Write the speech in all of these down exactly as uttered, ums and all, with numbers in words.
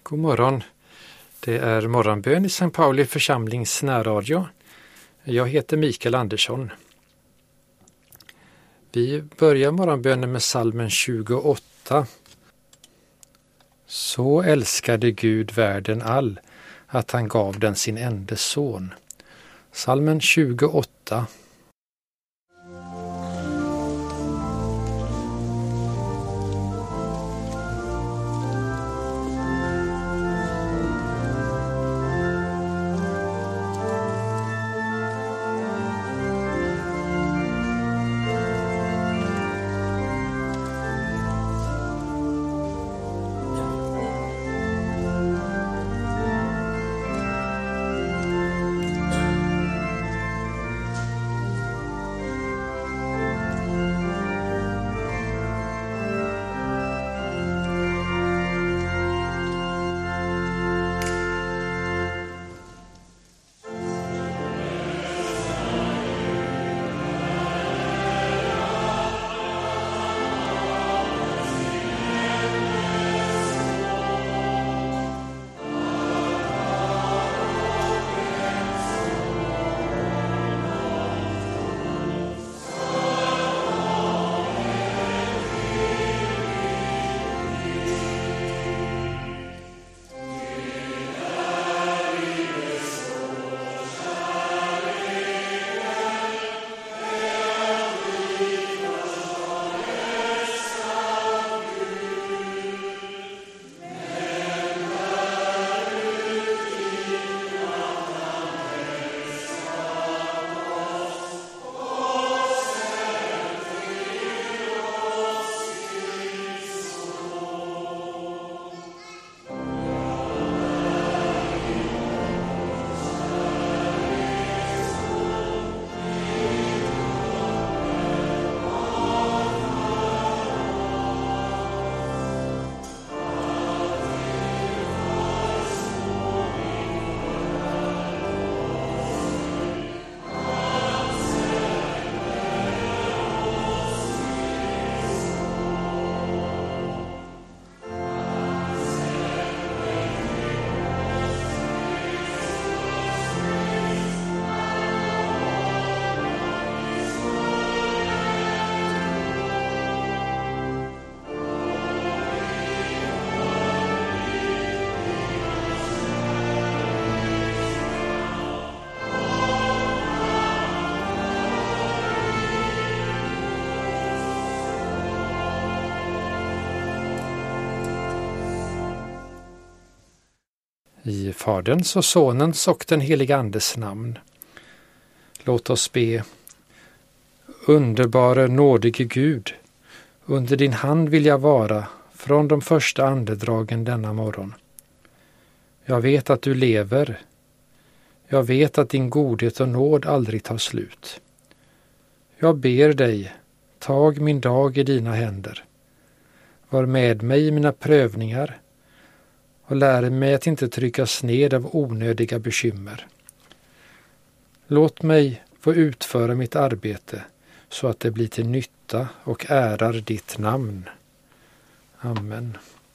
God morgon. Det är morgonbön i Sankt Pauli församlings närradio. Jag heter Mikael Andersson. Vi börjar morgonbönen med psalmen tjugoåtta. Så älskade Gud världen all, att han gav den sin enda son. Psalmen tjugoåtta. I Faderns och Sonens och den helige Andes namn. Låt oss be. Underbara nådige Gud, under din hand vill jag vara från de första andedragen denna morgon. Jag vet att du lever. Jag vet att din godhet och nåd aldrig tar slut. Jag ber dig, tag min dag i dina händer. Var med mig i mina prövningar och lär mig att inte tryckas ned av onödiga bekymmer. Låt mig få utföra mitt arbete så att det blir till nytta och ärar ditt namn. Amen.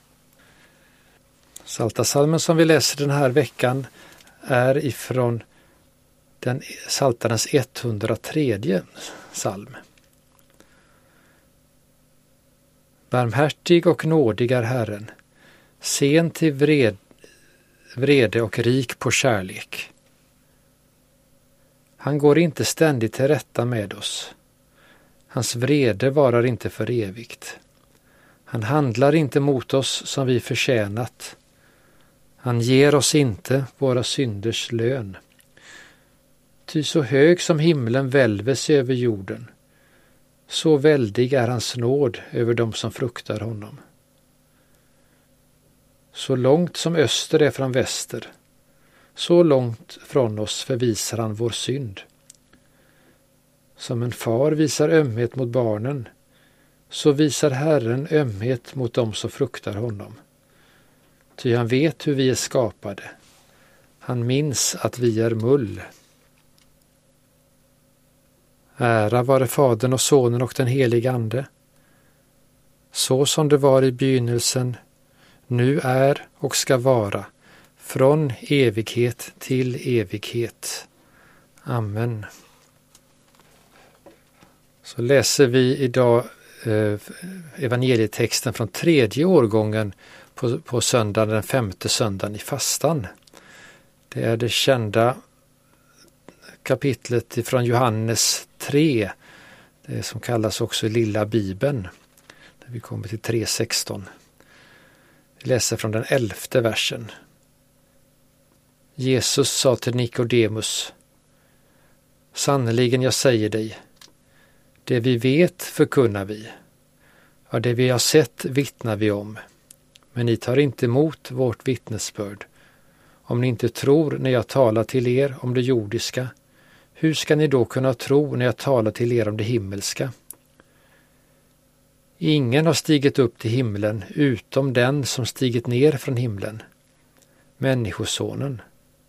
Psaltarpsalmen som vi läser den här veckan är ifrån den Psaltarens etthundratredje psalm. Barmhärtig och nådig är Herren, sen till vred, vrede och rik på kärlek. Han går inte ständigt till rätta med oss. Hans vrede varar inte för evigt. Han handlar inte mot oss som vi förtjänat. Han ger oss inte våra synders lön. Ty så hög som himlen välver sig över jorden, så väldig är hans nåd över dem som fruktar honom. Så långt som öster är från väster, så långt från oss förvisar han vår synd. Som en far visar ömhet mot barnen, så visar Herren ömhet mot dem som fruktar honom. Ty han vet hur vi är skapade. Han minns att vi är mull. Ära vare Fadern och Sonen och den helige Ande, så som det var i begynnelsen, nu är och ska vara, från evighet till evighet. Amen. Så läser vi idag eh, evangelietexten från tredje årgången på, på söndagen, den femte söndagen i fastan. Det är det kända kapitlet från Johannes tre, det som kallas också lilla Bibeln, där vi kommer till tre sexton. Vi läser från den elfte versen. Jesus sa till Nikodemus: Sannerligen jag säger dig, det vi vet förkunnar vi, och det vi har sett vittnar vi om, men ni tar inte emot vårt vittnesbörd. Om ni inte tror när jag talar till er om det jordiska, hur ska ni då kunna tro när jag talar till er om det himmelska? Ingen har stigit upp till himlen utom den som stigit ner från himlen, Människosonen.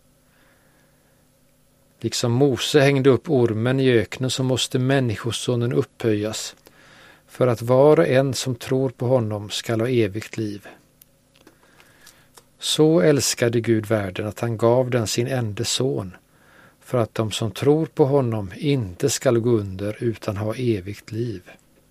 Liksom Mose hängde upp ormen i öknen, så måste Människosonen upphöjas, för att var och en som tror på honom skall ha evigt liv. Så älskade Gud världen att han gav den sin enda son, för att de som tror på honom inte skall gå under utan ha evigt liv.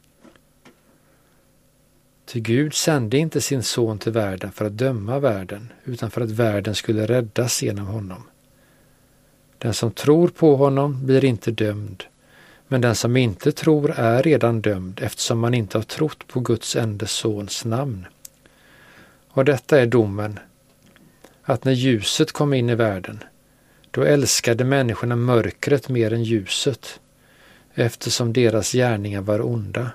Ty Gud sände inte sin son till världen för att döma världen, utan för att världen skulle räddas genom honom. Den som tror på honom blir inte dömd, men den som inte tror är redan dömd, eftersom man inte har trott på Guds enda sons namn. Och detta är domen, att när ljuset kom in i världen, då älskade människorna mörkret mer än ljuset, eftersom deras gärningar var onda.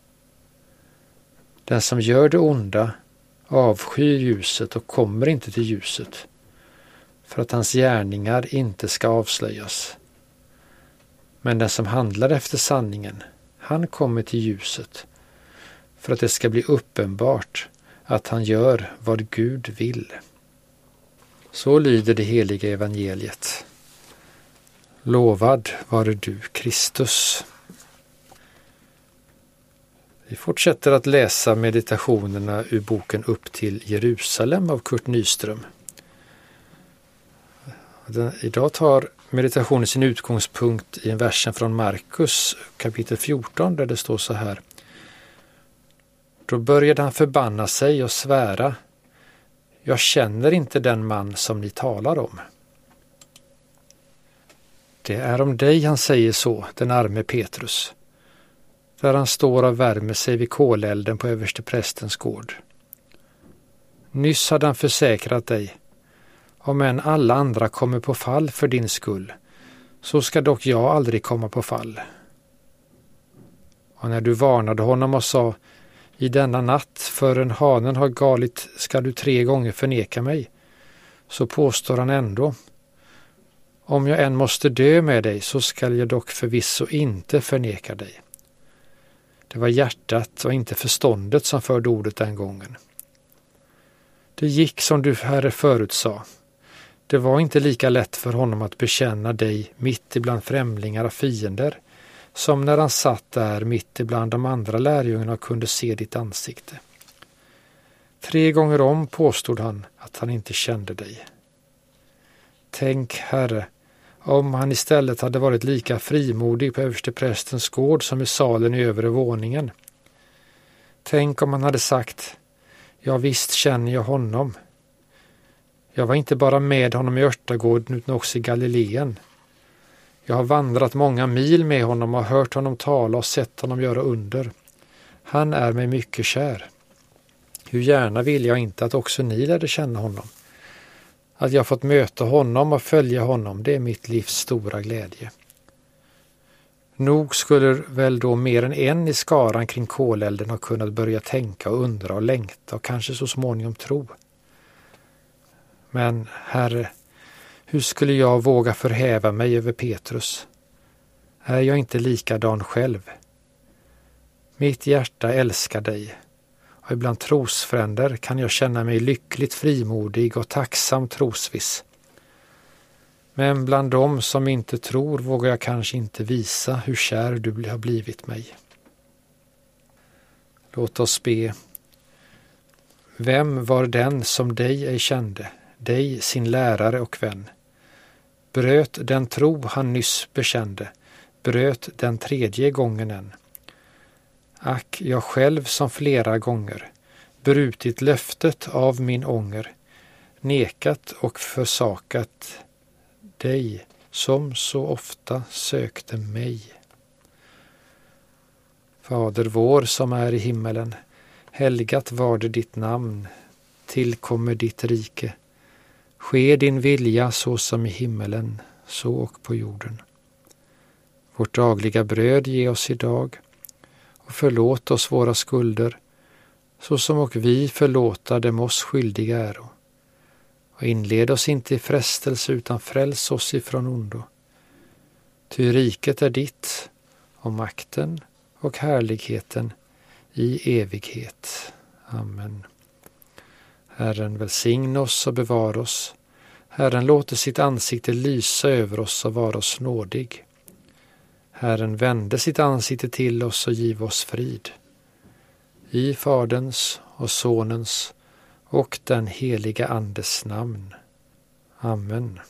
Den som gör det onda avskyr ljuset och kommer inte till ljuset, för att hans gärningar inte ska avslöjas. Men den som handlar efter sanningen, han kommer till ljuset, för att det ska bli uppenbart att han gör vad Gud vill. Så lyder det heliga evangeliet. Lovad vare du, Kristus. Vi fortsätter att läsa meditationerna ur boken Upp till Jerusalem av Kurt Nyström. Den, idag tar meditationen sin utgångspunkt i en versen från Markus kapitel fjorton, där det står så här. Då började han förbanna sig och svära: Jag känner inte den man som ni talar om. Det är om dig han säger så, den arme Petrus, där han står och värmer sig vid kolelden på översteprästens gård. Nyss hade han försäkrat dig: om än alla andra kommer på fall för din skull, så ska dock jag aldrig komma på fall. Och när du varnade honom och sa: i denna natt förrän hanen har galit ska du tre gånger förneka mig, så påstår han ändå: om jag än måste dö med dig, så skall jag dock förvisso inte förneka dig. Det var hjärtat och inte förståndet som förde ordet den gången. Det gick som du, Herre, förutsade. Det var inte lika lätt för honom att bekänna dig mitt ibland främlingar och fiender, som när han satt där mitt ibland de andra lärjungarna och kunde se ditt ansikte. Tre gånger om påstod han att han inte kände dig. Tänk, Herre, om han istället hade varit lika frimodig på översteprästens gård som i salen i övre våningen. Tänk om han hade sagt: ja, visst känner jag honom. Jag var inte bara med honom i örtagården utan också i Galileen. Jag har vandrat många mil med honom och hört honom tala och sett honom göra under. Han är mig mycket kär. Hur gärna vill jag inte att också ni lärde känna honom. Att jag fått möta honom och följa honom, det är mitt livs stora glädje. Nog skulle väl då mer än en i skaran kring kolelden ha kunnat börja tänka och undra och längta och kanske så småningom tro. Men, Herre, hur skulle jag våga förhäva mig över Petrus? Är jag inte likadan själv? Mitt hjärta älskar dig, och ibland trosfränder kan jag känna mig lyckligt frimodig och tacksam trosviss. Men bland dem som inte tror vågar jag kanske inte visa hur kär du har blivit mig. Låt oss be. Vem var den som dig ej kände, dig sin lärare och vän? Bröt den tro han nyss bekände, bröt den tredje gången än. Ack, jag själv som flera gånger brutit löftet av min ånger, nekat och försakat dig som så ofta sökte mig. Fader vår som är i himmelen, helgat var det ditt namn, tillkommer ditt rike. Ske din vilja så som i himmelen, så och på jorden. Vårt dagliga bröd ge oss idag, och förlåt oss våra skulder, så som och vi förlåta dem oss skyldiga äro. Och inled oss inte i frestelse, utan fräls oss ifrån ondo. Ty riket är ditt, och makten och härligheten i evighet. Amen. Herren välsigne oss och bevar oss. Herren låter sitt ansikte lysa över oss och vara oss nådig. Herren vände sitt ansikte till oss och giv oss frid. I Faderns och Sonens och den heliga Andes namn. Amen.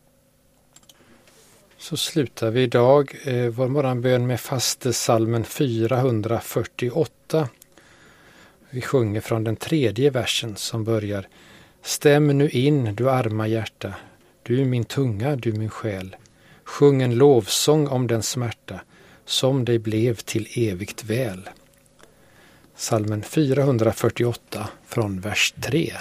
Så slutar vi idag eh, vår morgonbön med fastesalmen fyrahundrafyrtioåtta. Vi sjunger från den tredje versen som börjar: Stäm nu in, du arma hjärta, du min tunga, du min själ. Sjung en lovsång om den smärta som dig blev till evigt väl. Salmen fyrahundrafyrtioåtta från vers tre.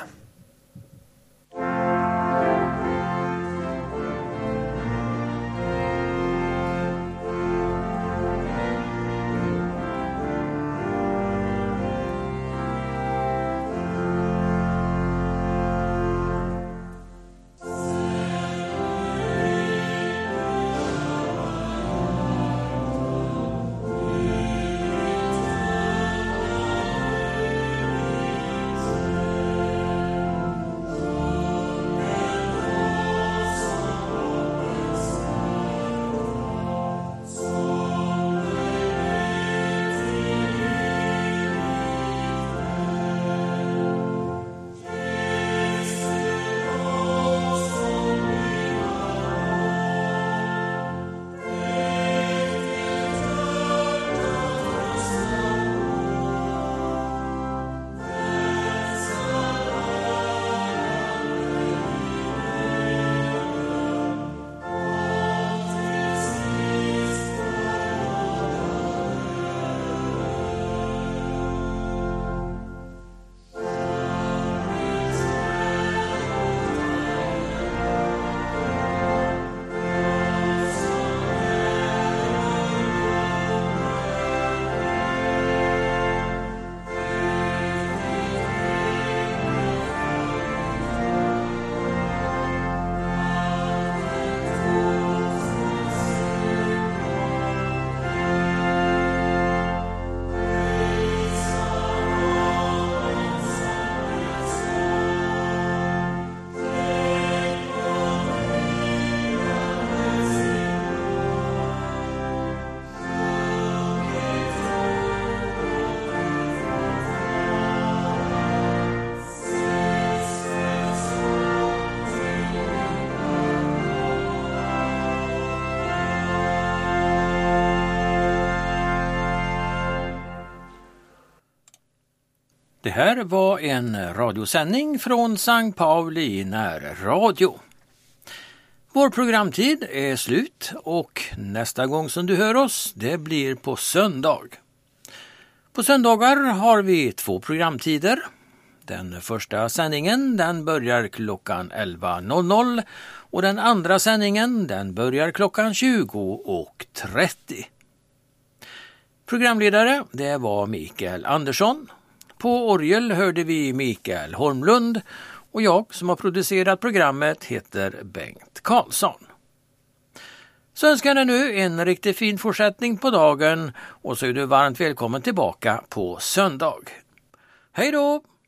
Det här var en radiosändning från Sankt Pauli närradio. Vår programtid är slut och nästa gång som du hör oss, det blir på söndag. På söndagar har vi två programtider. Den första sändningen den börjar klockan elva och den andra sändningen den börjar klockan tjugo trettio. Programledare det var Mikael Andersson. På orgel hörde vi Mikael Holmlund och jag som har producerat programmet heter Bengt Karlsson. Så önskar jag nu en riktigt fin fortsättning på dagen och så är du varmt välkommen tillbaka på söndag. Hej då!